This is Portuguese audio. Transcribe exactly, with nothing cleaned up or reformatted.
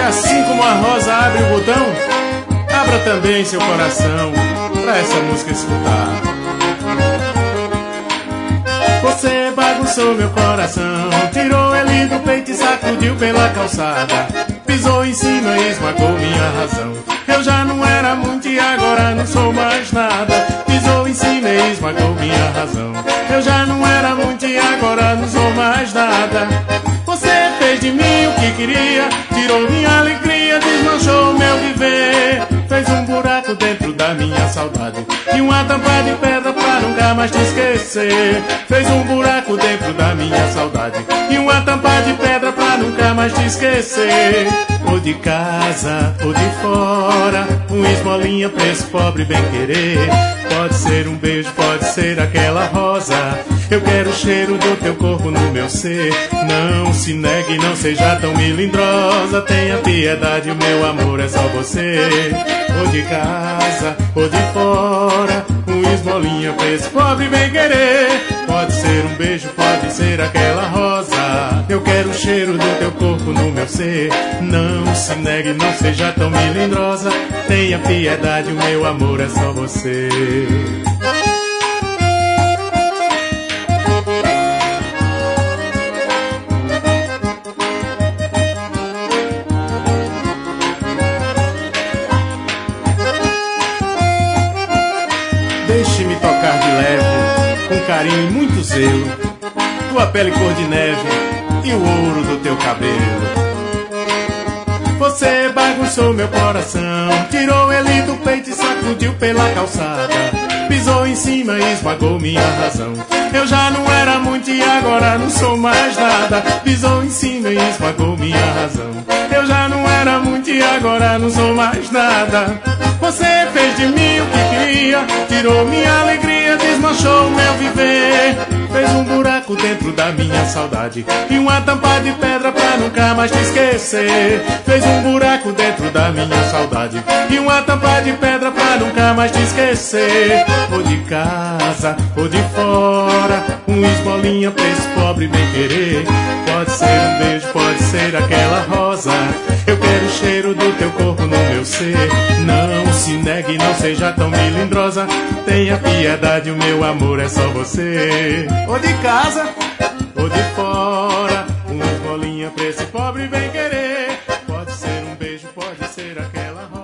assim como a rosa abre o botão, abra também seu coração pra essa música escutar. Você bagunçou meu coração, tirou ele do peito e sacudiu pela calçada. Pisou em cima e esmagou minha razão. Eu já não era muito e agora não sou mais nada. Pisou em cima e esmagou minha razão. Eu já não era muito e agora não sou mais nada. Você fez de mim o que queria, tirou minha alegria, desmanchou meu viver. Fez um buraco dentro da minha saudade e uma tampa de pedra pra nunca mais te esquecer. Fez um buraco dentro da minha saudade e uma tampa de pedra pra nunca mais te esquecer. Ou de casa ou de fora, uma esmolinha pra esse pobre bem querer. Pode ser um beijo, pode ser aquela rosa. Eu quero o cheiro do teu corpo no meu ser. Não se negue, não seja tão melindrosa. Tenha piedade, o meu amor é só você. Ou de casa, ou de fora, uma esmolinha pra esse pobre bem querer. Pode ser um beijo, pode ser aquela rosa. Eu quero o cheiro do teu corpo no meu ser. Não se negue, não seja tão melindrosa. Tenha piedade, o meu amor é só você. Deixe-me tocar de leve, com carinho e muito zelo, tua pele cor de neve e o ouro do teu cabelo. Você bagunçou meu coração, tirou ele do peito e sacudiu pela calçada. Pisou em cima e esmagou minha razão. Eu já não era muito e agora não sou mais nada. Pisou em cima e esmagou minha razão. Eu já não era muito e agora não sou mais nada. Você fez de mim o que queria, tirou minha alegria, desmanchou meu viver. Fez um buraco dentro da minha saudade e uma tampa de pedra pra nunca mais te esquecer. Fez um buraco dentro da minha saudade e uma tampa de pedra pra nunca mais te esquecer. Ou de casa, ou de fora, uma esmolinha pra esse pobre bem querer. Pode ser um beijo, pode ser aquela rosa. Eu quero o cheiro do teu corpo no meu ser. Não se negue, não seja tão melindrosa. Tenha piedade, o meu amor é só você. Ou de casa, ou de fora, uma esmolinha pra esse pobre bem querer. Pode ser um beijo, pode ser aquela rosa.